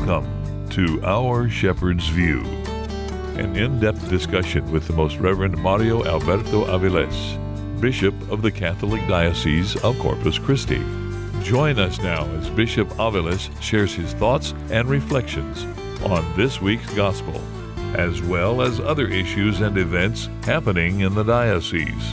Welcome to Our Shepherd's View, an in-depth discussion with the Most Reverend Mario Alberto Aviles, Bishop of the Catholic Diocese of Corpus Christi. Join us now as Bishop Aviles shares his thoughts and reflections on this week's Gospel, as well as other issues and events happening in the diocese.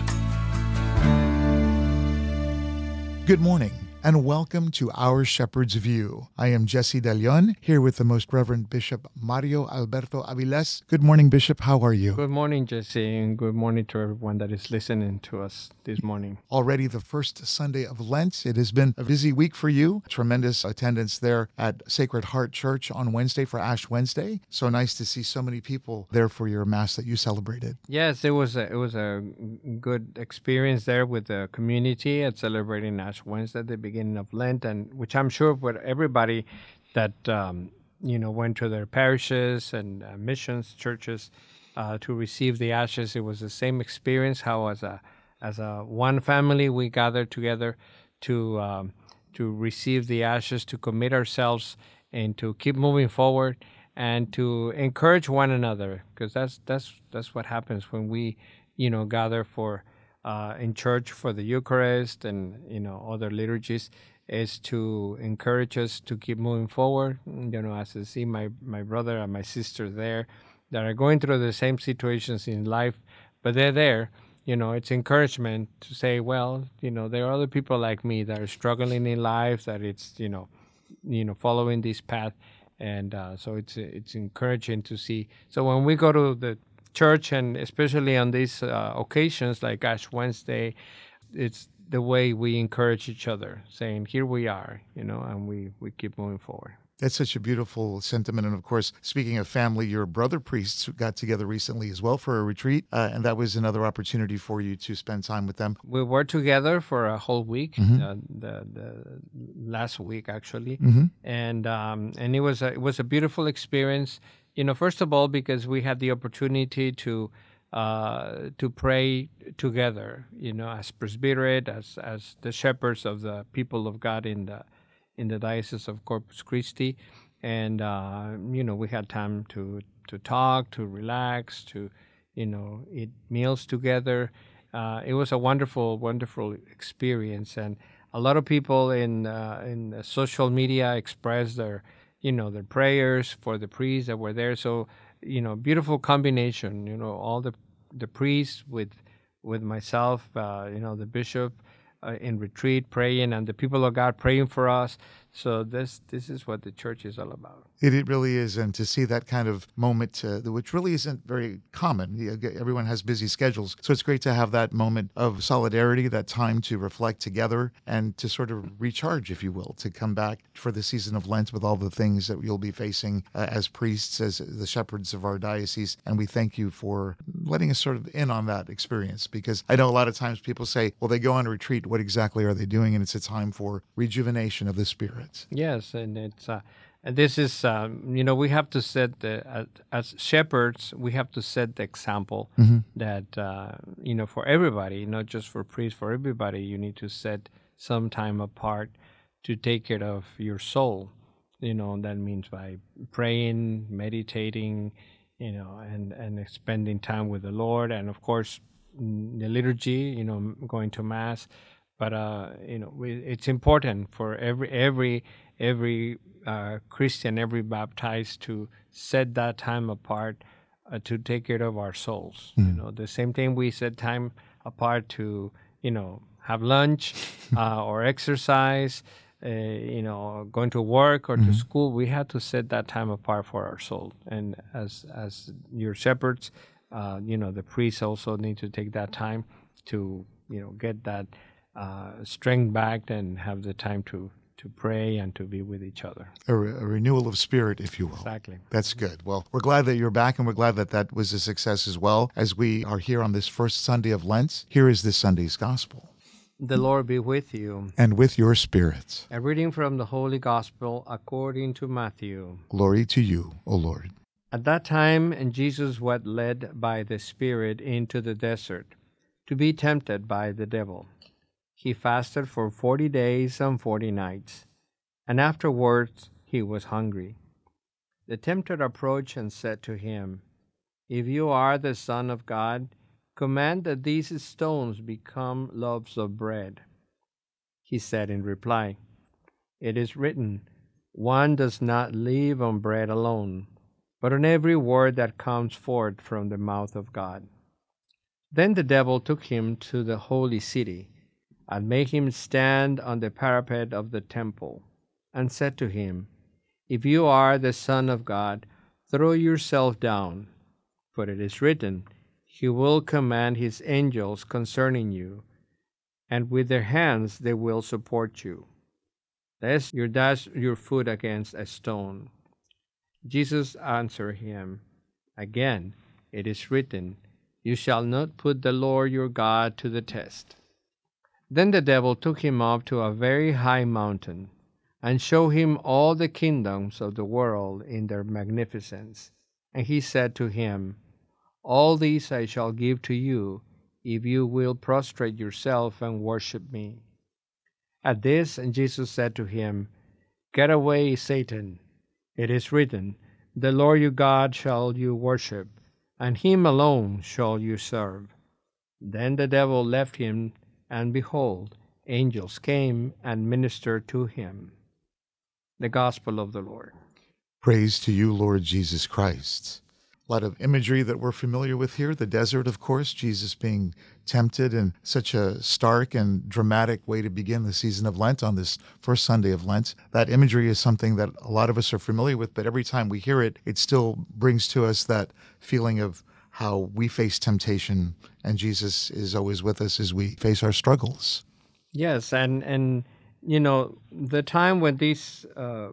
Good morning, and welcome to Our Shepherd's View. I am Jesse De Leon, here with the Most Reverend Bishop Mario Alberto Aviles. Good morning, Bishop. How are you? Good morning, Jesse, and good morning to everyone that is listening to us this morning. Already the first Sunday of Lent. It has been a busy week for you. Tremendous attendance there at Sacred Heart Church on Wednesday for Ash Wednesday. So nice to see so many people there for your Mass that you celebrated. Yes, it was a good experience there with the community at celebrating Ash Wednesday at the beginning of Lent, and which I'm sure for everybody that went to their parishes and missions churches to receive the ashes. It was the same experience. How as a one family we gathered together to receive the ashes, to commit ourselves, and to keep moving forward, and to encourage one another, because that's what happens when we gather for in church for the Eucharist and other liturgies, is to encourage us to keep moving forward. As I see my brother and my sister there that are going through the same situations in life, but they're there. It's encouragement to say, well, there are other people like me that are struggling in life, that it's following this path, and so it's encouraging to see. So when we go to the church, and especially on these occasions like Ash Wednesday, it's the way we encourage each other, saying, here we are, and we keep moving forward. That's such a beautiful sentiment. And of course, speaking of family, your brother priests got together recently as well for a retreat, and that was another opportunity for you to spend time with them. We were together for a whole week, the last week actually, and it was a beautiful experience. First of all, because we had the opportunity to pray together, as presbyterate, as the shepherds of the people of God in the Diocese of Corpus Christi, and we had time to talk, to relax, to eat meals together. It was a wonderful experience, and a lot of people in social media expressed their prayers for the priests that were there. So, beautiful combination, all the priests with myself, the bishop in retreat praying, and the people of God praying for us. So this is what the church is all about. It really is, and to see that kind of moment, which really isn't very common. Everyone has busy schedules, so it's great to have that moment of solidarity, that time to reflect together and to sort of recharge, if you will, to come back for the season of Lent with all the things that you'll be facing as priests, as the shepherds of our diocese. And we thank you for letting us sort of in on that experience, because I know a lot of times people say, well, they go on a retreat, what exactly are they doing? And it's a time for rejuvenation of the spirit. Yes, and it's this is we have to set as shepherds, we have to set the example that for everybody, not just for priests, for everybody, you need to set some time apart to take care of your soul. That means by praying, meditating, and spending time with the Lord, and of course the liturgy, going to Mass. But it's important for every Christian, every baptized, to set that time apart to take care of our souls. The same thing we set time apart to have lunch or exercise, going to work or to school. We have to set that time apart for our soul. And as your shepherds, the priests also need to take that time to get that strength back and have the time to pray and to be with each other. A renewal of spirit, if you will. Exactly. That's good. Well, we're glad that you're back, and we're glad that that was a success as well, as we are here on this first Sunday of Lent. Here is this Sunday's Gospel. The Lord be with you. And with your spirit. A reading from the Holy Gospel according to Matthew. Glory to you, O Lord. At that time, Jesus was led by the Spirit into the desert to be tempted by the devil. He fasted for 40 days and 40 nights, and afterwards he was hungry. The tempter approached and said to him, "If you are the Son of God, command that these stones become loaves of bread." He said in reply, "It is written, 'One does not live on bread alone, but on every word that comes forth from the mouth of God.'" Then the devil took him to the holy city, and made him stand on the parapet of the temple, and said to him, "If you are the Son of God, throw yourself down, for it is written, 'He will command his angels concerning you, and with their hands they will support you, lest you dash your foot against a stone.'" Jesus answered him, "Again, it is written, 'You shall not put the Lord your God to the test.'" Then the devil took him up to a very high mountain, and showed him all the kingdoms of the world in their magnificence. And he said to him, "All these I shall give to you, if you will prostrate yourself and worship me." At this, Jesus said to him, "Get away, Satan. It is written, 'The Lord your God shall you worship, and him alone shall you serve.'" Then the devil left him, and behold, angels came and ministered to him. The Gospel of the Lord. Praise to you, Lord Jesus Christ. A lot of imagery that we're familiar with here. The desert, of course, Jesus being tempted in such a stark and dramatic way to begin the season of Lent on this first Sunday of Lent. That imagery is something that a lot of us are familiar with, but every time we hear it, it still brings to us that feeling of how we face temptation, and Jesus is always with us as we face our struggles. Yes, and you know, the time when these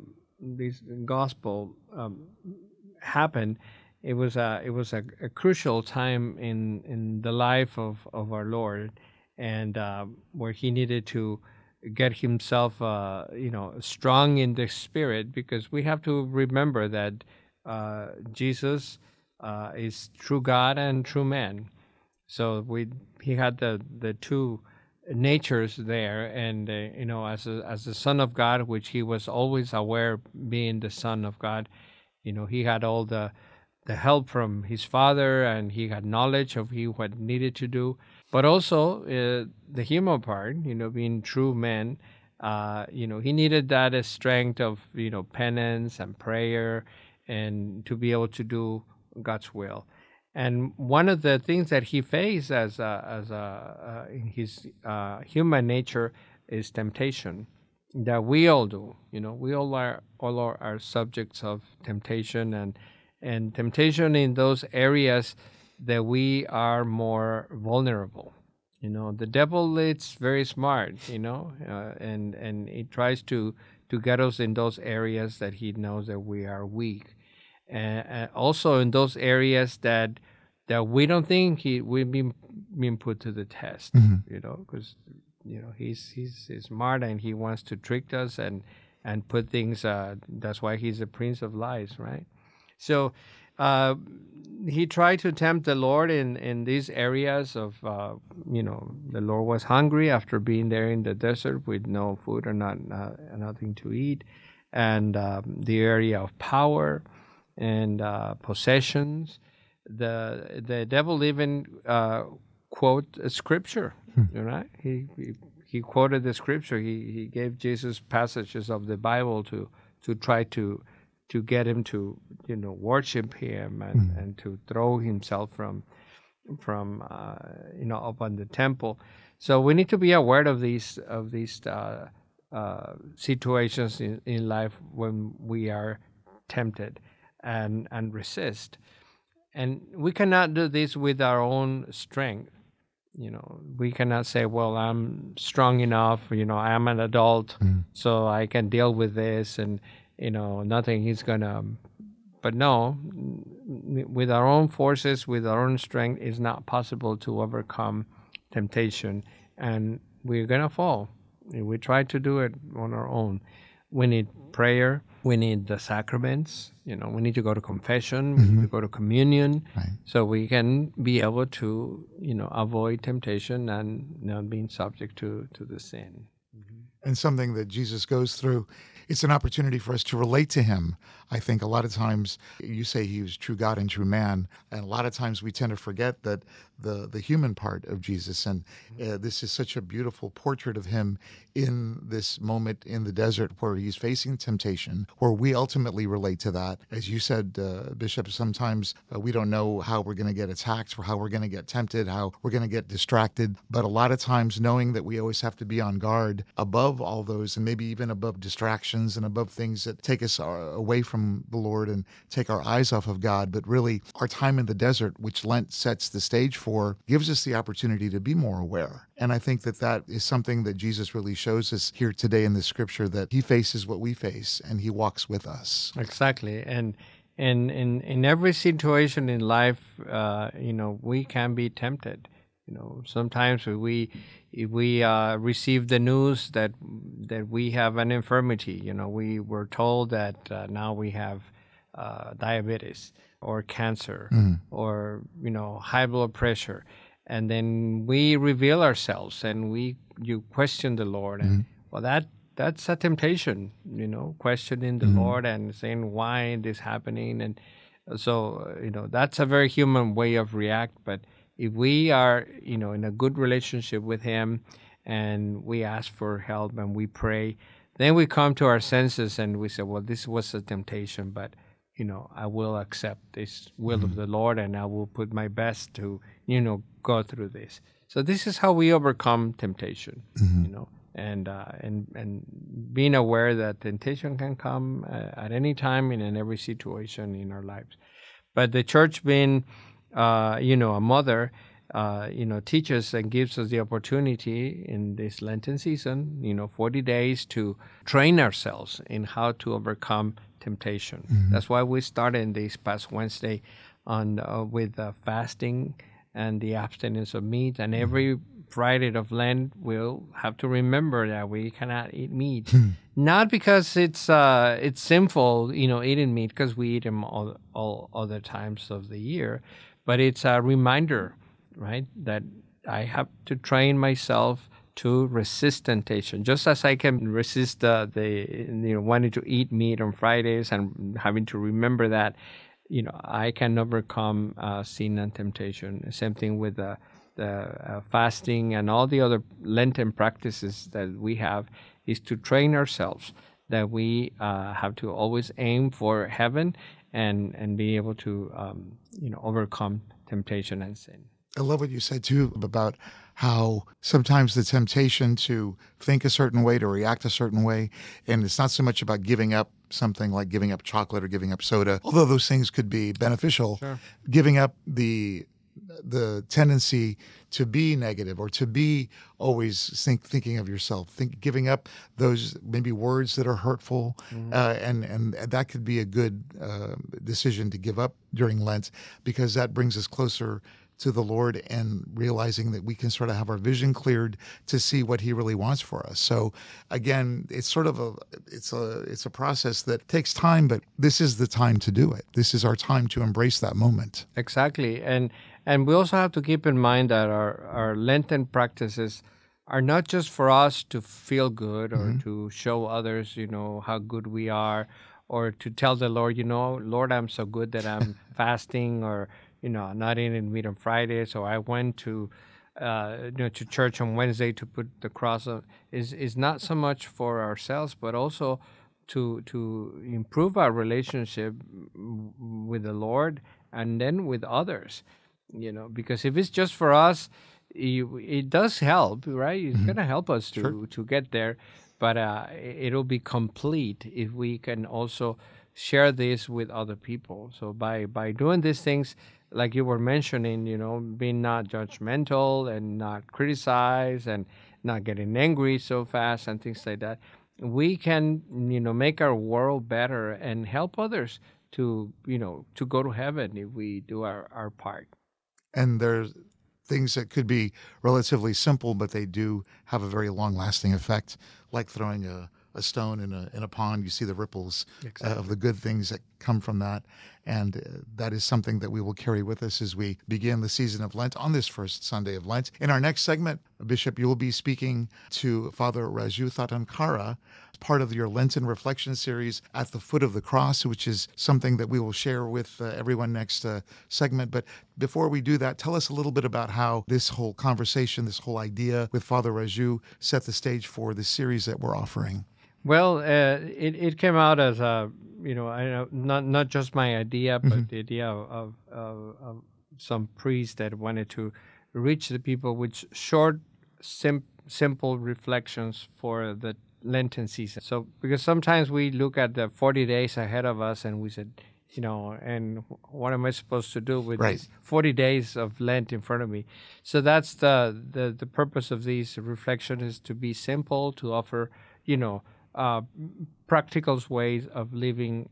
gospel happened, it was a crucial time in the life of our Lord, and where he needed to get himself strong in the spirit, because we have to remember that Jesus is true God and true man. So he had the two natures there, and as the Son of God, which he was always aware being the Son of God, he had all the help from his Father, and he had knowledge of what needed to do, but also the human part, being true man, he needed that strength of penance and prayer, and to be able to do God's will. And one of the things that he faced in his human nature is temptation, that we all do. We all are subjects of temptation, and temptation in those areas that we are more vulnerable. The devil is very smart, and he tries to get us in those areas that he knows that we are weak. And also in those areas that we don't think we've been put to the test, because he's smart, and he wants to trick us and put things. That's why he's the prince of lies, right? So he tried to tempt the Lord in these areas of the Lord was hungry after being there in the desert with no food or nothing to eat, and the area of power and possessions. The devil even quote a scripture, right? He quoted the scripture. He gave Jesus passages of the Bible to try to get him to worship him and to throw himself from up on the temple. So we need to be aware of these situations in life when we are tempted and resist. And we cannot do this with our own strength. We cannot say, well, I'm strong enough, I'm an adult, so I can deal with this, and nothing is gonna. But no, with our own forces, with our own strength, it's not possible to overcome temptation, and we're gonna fall. We try to do it on our own. We need prayer. We need the sacraments. We need to go to confession. We need to go to communion, Right. so we can be able to, avoid temptation and not being subject to the sin. and something that Jesus goes through. It's an opportunity for us to relate to him. I think a lot of times you say he was true God and true man, and a lot of times we tend to forget that the human part of Jesus. And this is such a beautiful portrait of him in this moment in the desert where he's facing temptation, where we ultimately relate to that. As you said, Bishop, sometimes we don't know how we're going to get attacked or how we're going to get tempted, how we're going to get distracted. But a lot of times knowing that we always have to be on guard above all those, and maybe even above distractions and above things that take us away from the Lord and take our eyes off of God. But really our time in the desert, which Lent sets the stage for, gives us the opportunity to be more aware. And I think that that is something that Jesus really shows us here today in the scripture, that he faces what we face and he walks with us. Exactly. And in every situation in life, we can be tempted. Sometimes we receive the news that we have an infirmity. We were told that now we have diabetes or cancer or high blood pressure, and then we reveal ourselves and you question the Lord, and well, that's a temptation. Questioning the Lord and saying why this happening, and so that's a very human way of react. But if we are, in a good relationship with him and we ask for help and we pray, then we come to our senses and we say, well, this was a temptation, but, I will accept this will of the Lord and I will put my best to, go through this. So this is how we overcome temptation, and being aware that temptation can come at any time and in every situation in our lives. But the church being a mother, teaches and gives us the opportunity in this Lenten season, 40 days to train ourselves in how to overcome temptation. That's why we started this past Wednesday with fasting and the abstinence of meat. And every Friday of Lent, we'll have to remember that we cannot eat meat. Not because it's sinful, eating meat, because we eat them all other times of the year, but it's a reminder, right, that I have to train myself to resist temptation. Just as I can resist wanting to eat meat on Fridays and having to remember that, I can overcome sin and temptation. Same thing with the fasting and all the other Lenten practices that we have, is to train ourselves that we have to always aim for heaven and be able to overcome temptation and sin. I love what you said too about how sometimes the temptation to think a certain way, to react a certain way, and it's not so much about giving up something like giving up chocolate or giving up soda, although those things could be beneficial. Sure. Giving up the tendency to be negative or to be always thinking of yourself, giving up those maybe words that are hurtful, and that could be a good decision to give up during Lent, because that brings us closer to the Lord and realizing that we can sort of have our vision cleared to see what he really wants for us. So again, it's sort of it's a process that takes time, but this is the time to do it. This is our time to embrace that moment. Exactly. And we also have to keep in mind that our Lenten practices are not just for us to feel good or to show others, how good we are, or to tell the Lord, Lord, I'm so good that I'm fasting, or not eating meat on Friday, so I went to church on Wednesday to put the cross on. Is not so much for ourselves, but also to improve our relationship with the Lord and then with others. Because if it's just for us, it does help, right? It's going to help us to get there, but it'll be complete if we can also share this with other people. So by doing these things, like you were mentioning, being not judgmental and not criticize and not getting angry so fast and things like that, we can, make our world better and help others to go to heaven if we do our part. And there's things that could be relatively simple, but they do have a very long-lasting effect, like throwing a stone in a pond. You see the ripples of the good things that come from that. And that is something that we will carry with us as we begin the season of Lent on this first Sunday of Lent. In our next segment, Bishop, you will be speaking to Father Raju Thatankara, part of your Lenten reflection series At the Foot of the Cross, which is something that we will share with everyone next segment. But before we do that, tell us a little bit about how this whole conversation, this whole idea with Father Raju set the stage for the series that we're offering. Well, it came out as a, I know not just my idea, but the idea of some priest that wanted to reach the people with short, simple reflections for the Lenten season. So, because sometimes we look at the 40 days ahead of us and we said, and what am I supposed to do with these 40 days of Lent in front of me? So that's the purpose of these reflections, is to be simple, to offer, practical ways of living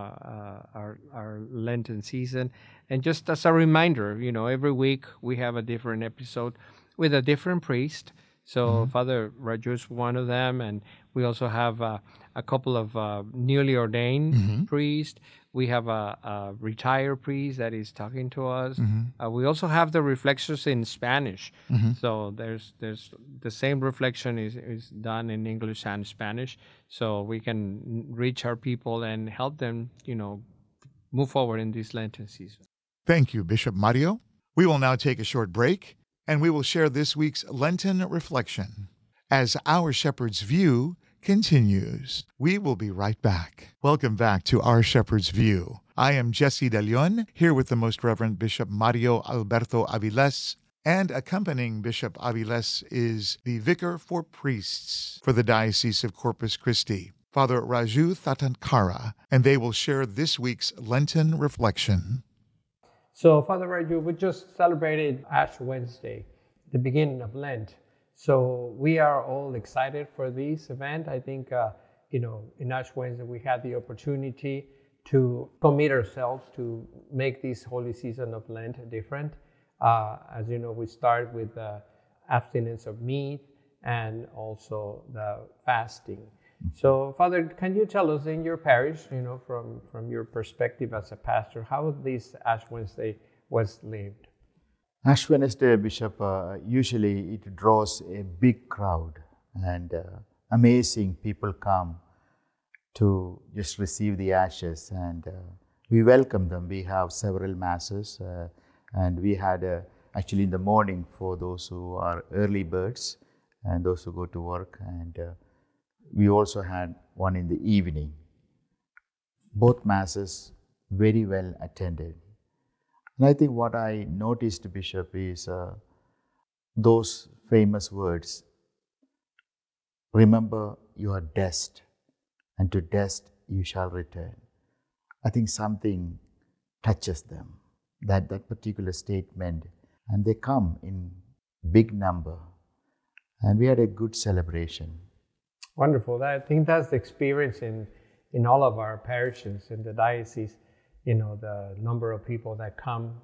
our Lenten season. And just as a reminder, every week we have a different episode with a different priest. So Father Raju is one of them, and we also have a couple of newly ordained priests. We have a retired priest that is talking to us. We also have the reflections in Spanish. So there's the same reflection is done in English and Spanish, so we can reach our people and help them, move forward in this Lenten season. Thank you, Bishop Mario. We will now take a short break, and we will share this week's Lenten reflection as Our Shepherd's View continues. We will be right back. Welcome back to Our Shepherd's View. I am Jesse De Leon, here with the Most Reverend Bishop Mario Alberto Aviles, and accompanying Bishop Aviles is the Vicar for Priests for the Diocese of Corpus Christi, Father Raju Thatankara, and they will share this week's Lenten reflection. So, Father Raju, we just celebrated Ash Wednesday, the beginning of Lent. So we are all excited for this event. I think, in Ash Wednesday, we had the opportunity to commit ourselves to make this holy season of Lent different. As you know, we start with the abstinence of meat and also the fasting. So, Father, can you tell us in your parish, from your perspective as a pastor, how this Ash Wednesday was lived? Ash Wednesday, Bishop, usually it draws a big crowd, and amazing people come to just receive the ashes, and we welcome them. We have several masses, and we had actually in the morning for those who are early birds and those who go to work, and we also had one in the evening. Both masses very well attended. And I think what I noticed, Bishop, is those famous words, remember you are dust, and to dust you shall return. I think something touches them, that particular statement, and they come in big number. And we had a good celebration. Wonderful. I think that's the experience in all of our parishes in the diocese. The number of people that come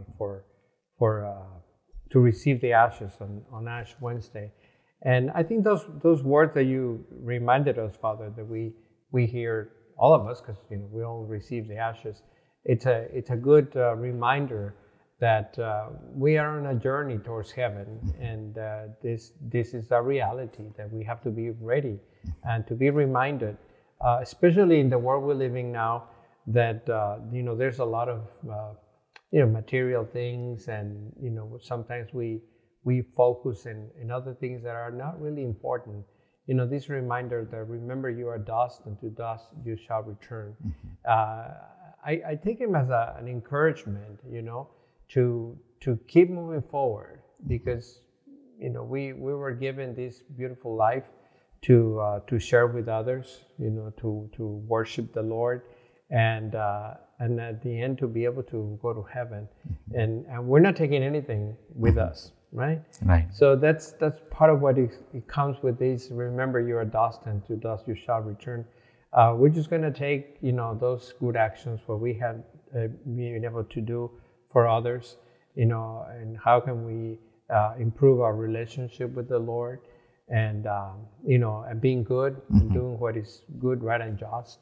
to receive the ashes on Ash Wednesday. And I think those words that you reminded us, Father, that we hear, all of us, because we all receive the ashes. It's a good reminder that we are on a journey towards heaven, and this is a reality that we have to be ready and to be reminded, especially in the world we're living now, that there's a lot of material things, and sometimes we focus in other things that are not really important. This reminder that remember you are dust, and to dust you shall return. I take him as an encouragement, to keep moving forward, because we were given this beautiful life to share with others, to worship the Lord, and at the end to be able to go to heaven, and we're not taking anything with us, right? Right. So that's part of what it comes with this. Remember, you are dust, and to dust you shall return. We're just going to take those good actions what we have been able to do for others, and how can we improve our relationship with the Lord, and and being good and doing what is good, right, and just,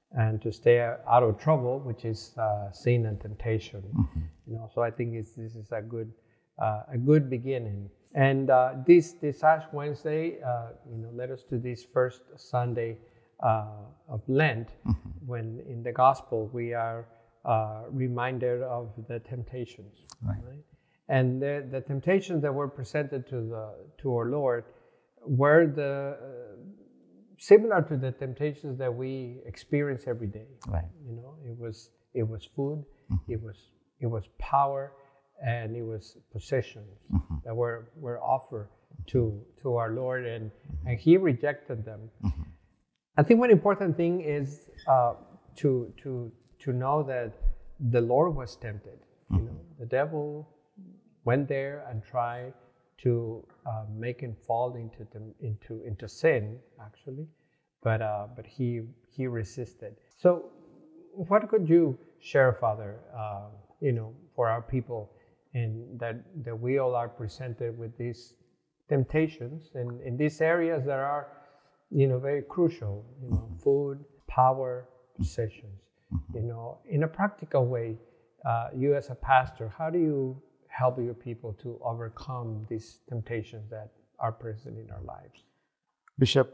and to stay out of trouble, which is sin and temptation. So I think this is a good beginning. And this Ash Wednesday, led us to this first Sunday of Lent, when in the Gospel we are reminded of the temptations, right? And the temptations that were presented to our Lord were similar to the temptations that we experience every day. Right. It was food, it was power, and it was possessions that were offered to our Lord, and He rejected them. I think one important thing is to know that the Lord was tempted. The devil went there and tried to make him fall into sin, actually, but he resisted. So, what could you share, Father, for our people, and that we all are presented with these temptations and in these areas that are, very crucial, food, power, possessions. In a practical way, you as a pastor, how do you help your people to overcome these temptations that are present in our lives? Bishop,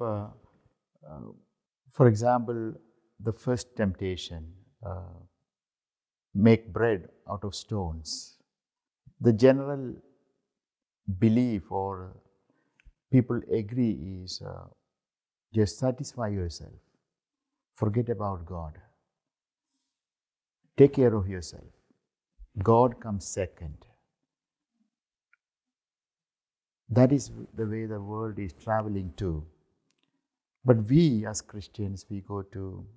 for example, the first temptation, make bread out of stones. The general belief or people agree is just satisfy yourself. Forget about God. Take care of yourself. God comes second. That is the way the world is traveling to. But we as Christians, we go to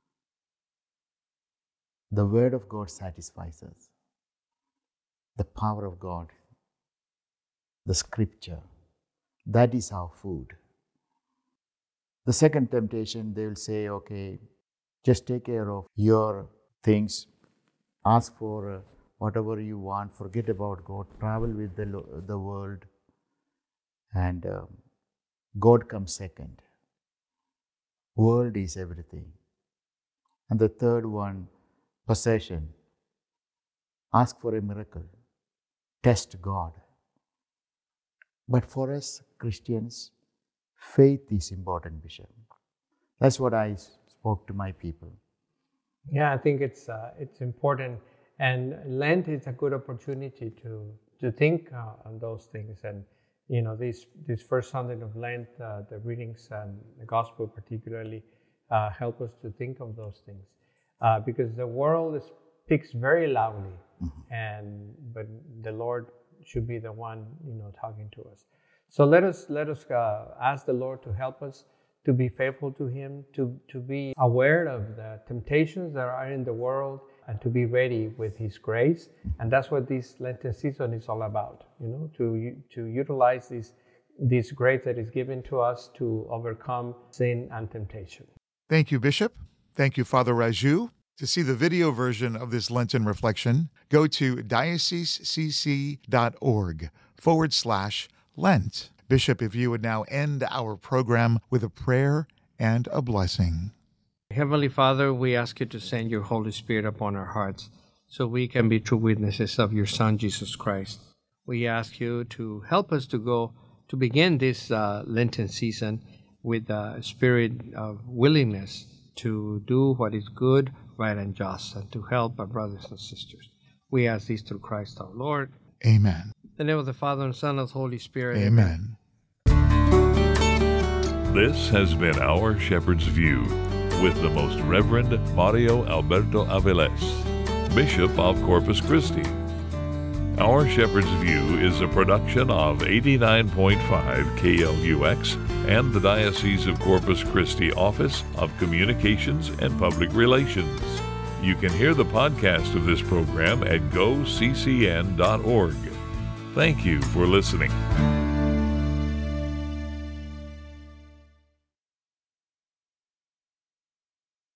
the Word of God satisfies us. The power of God, the Scripture, that is our food. The second temptation, they will say, okay, just take care of your things, ask for whatever you want, forget about God, travel with the world, and God comes second. World is everything. And the third one, possession. Ask for a miracle. Test God. But for us Christians, faith is important, Bishop. That's what I spoke to my people. Yeah, I think it's important, and Lent is a good opportunity to think on those things. And this first Sunday of Lent, the readings and the Gospel particularly help us to think of those things, because the world speaks very loudly, but the Lord should be the one talking to us. So let us ask the Lord to help us to be faithful to Him, to be aware of the temptations that are in the world, and to be ready with His grace. And that's what this Lenten season is all about, to utilize this grace that is given to us to overcome sin and temptation. Thank you, Bishop. Thank you, Father Raju. To see the video version of this Lenten reflection, go to diocesecc.org/Lent. Bishop, if you would now end our program with a prayer and a blessing. Heavenly Father, we ask you to send your Holy Spirit upon our hearts so we can be true witnesses of your Son, Jesus Christ. We ask you to help us to begin this Lenten season with a spirit of willingness to do what is good, right, and just, and to help our brothers and sisters. We ask this through Christ our Lord. Amen. In the name of the Father, and Son, and the Holy Spirit. Amen. This has been Our Shepherd's View with the Most Reverend Mario Alberto Aviles, Bishop of Corpus Christi. Our Shepherd's View is a production of 89.5 KLUX and the Diocese of Corpus Christi Office of Communications and Public Relations. You can hear the podcast of this program at goccn.org. Thank you for listening.